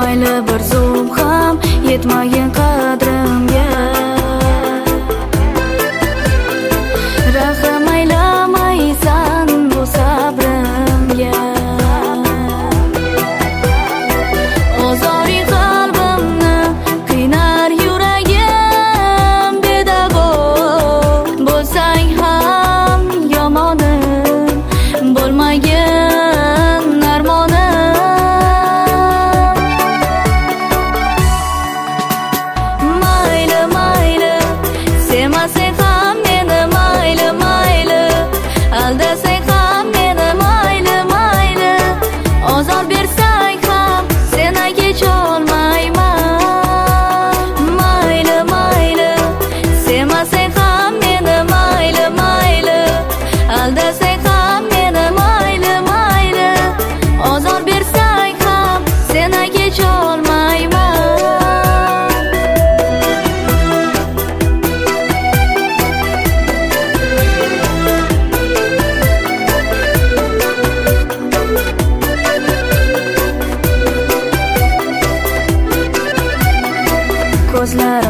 mayli bir zum ham yetmagan qadrimga. Rahm aylamaysan bu sabrimga. Ozoring qalbimni qiynar yuragim, bedag'ov bo'lsang ham yomonim bo'lmagin armonim. Mayli mayli sevmasang ham meni, mayli mayli aldasang ham meni, mayli mayli ozor bersang ham seni kecholmayman. Mayli mayli sevmasang ham meni, mayli mayli aldasang ham meni, mayli mayli ozor bersang ham seni kecholmayman. Ko'zlar